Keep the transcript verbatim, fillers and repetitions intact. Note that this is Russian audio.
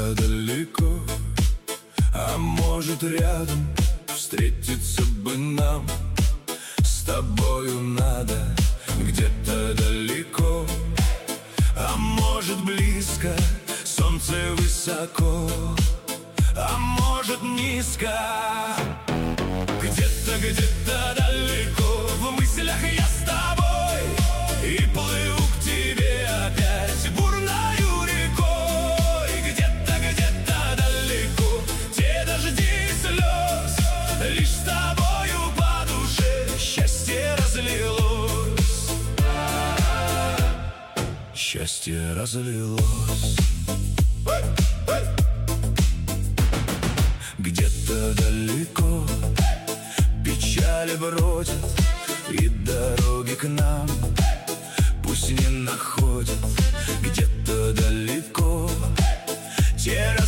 где-то далеко, а может рядом, встретиться бы нам. С тобою надо где-то далеко, а может близко, солнце высоко, а может низко. Где-то, где-то далеко, в мыслях я с тобой, и плыву к тебе опять бурною рекой. Где-то, где-то далеко, те дожди и слез, лишь с тобою по душе счастье разлилось. Счастье разлилось. Где-то далеко печали бродят, и дороги к нам пусть не находят. Где-то далеко те